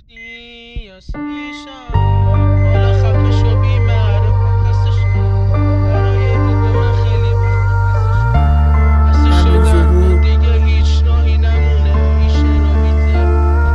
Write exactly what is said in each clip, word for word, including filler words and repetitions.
رفتی از پیشم، حالا خفه شو بی معرفت خسته شدم. برای رو به من خیلی وقت خسته شدم. دیگه هیچ راهی نمونه. این شرابیته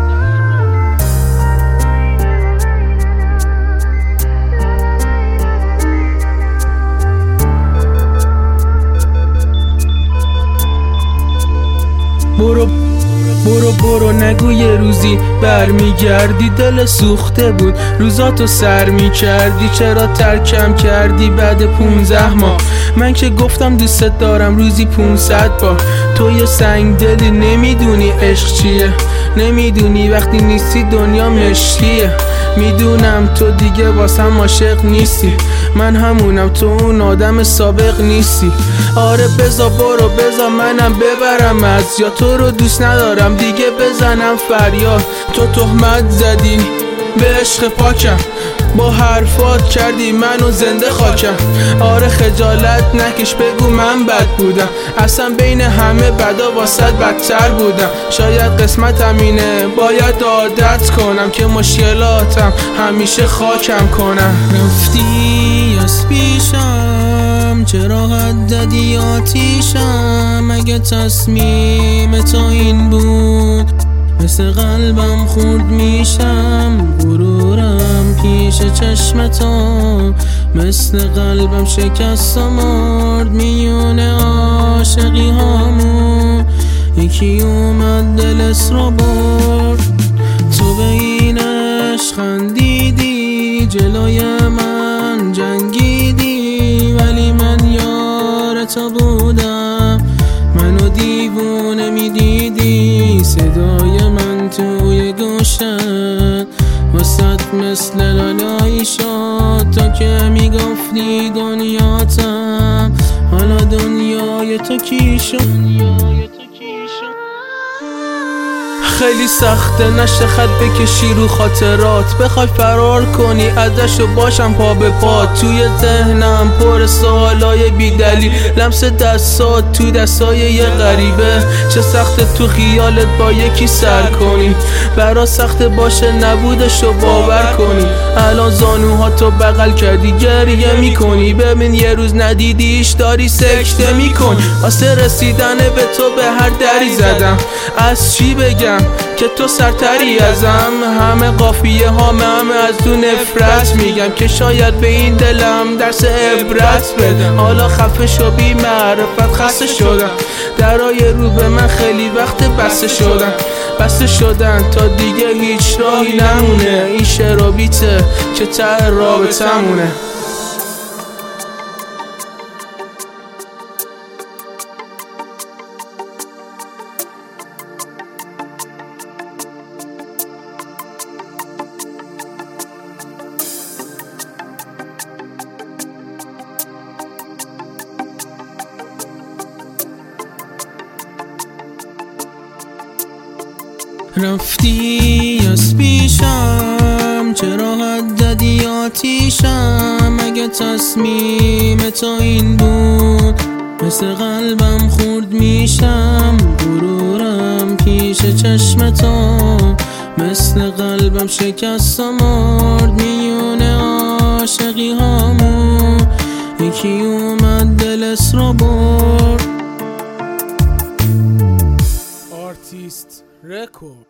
برو برو برو نگو یه روزی برمیگردی. دل سوخته بود روزاتو سر میکردی. چرا ترکم کردی بعد پونزده ماه؟ من که گفتم دوست دارم روزی پونصد بار. تو یه سنگ دلی نمیدونی عشق چیه، نمیدونی وقتی نیستی دنیا مشکیه. میدونم تو دیگه واسم عاشق نیستی، من همونم تو اون آدم سابق نیستی. آره بزا برو بزا منم ببرم از یا تو رو دوست ندارم دیگه بزنم فریاد. تو تهمت زدی به عشق پاکم، با حرفات کردی منو زنده خاکم. آره خجالت نکش بگو من بد بودم، اصلا بین همه بدا واسط بدتر بودم. شاید قسمتم اینه باید عادت کنم که مشکلاتم همیشه خاکم کنم. رفتی از پیشم چرا حد دادی آتیشم؟ اگه تصمیم تو این بود مثل قلبم خورد میشم. غرورم پیش چشمتا مثل قلبم شکست و مرد. میونه عاشقی هامون یکی اومد دلس رو برد. تو به این عشق خندیدی جلوی من جنگیدی، ولی من یار تو بودم منو دیوونه میدیدی. صدای من توی گوشت وسط مثل لالایی شد تا که میگفتی دنیاتم. حالا دنیای تو کی شد؟ خیلی سخته نشه خط بکشی رو خاطرات، بخوای فرار کنی ازش و باشم پا به پا. توی ذهنم پر سوالای بی دلیل، لمس دستات تو دستای یه غریبه. چه سخته تو خیالت با یکی سر کنی، برا سخته باشه نبودشو باور کنی. الان زانوها تو بغل کردی گریه میکنی، ببین یه روز ندیدیش داری سکته میکنی. واسه رسیدن به تو به هر دری زدم، از چی بگم که تو سرتری ازم؟ همه قافیه ها همه از تو نفرت میگم که شاید به این دلم درس عبرت بده. حالا خفه شو بی معرفت خسته شدم. درای رو به من خیلی وقت بسته شدن بسته شدن تا دیگه هیچ راهی نمونه. این شرابیته که ته رابطمونه. رفتی از پیشم چرا حد دادی آتیشم؟ اگه تصمیم تو این بود مثل قلبم خورد میشم. غرورم پیش چشمتا مثل قلبم شکست و مرد. میونه عاشقی هامون یکی اومد دلس رو برد. آرتیست رکورد.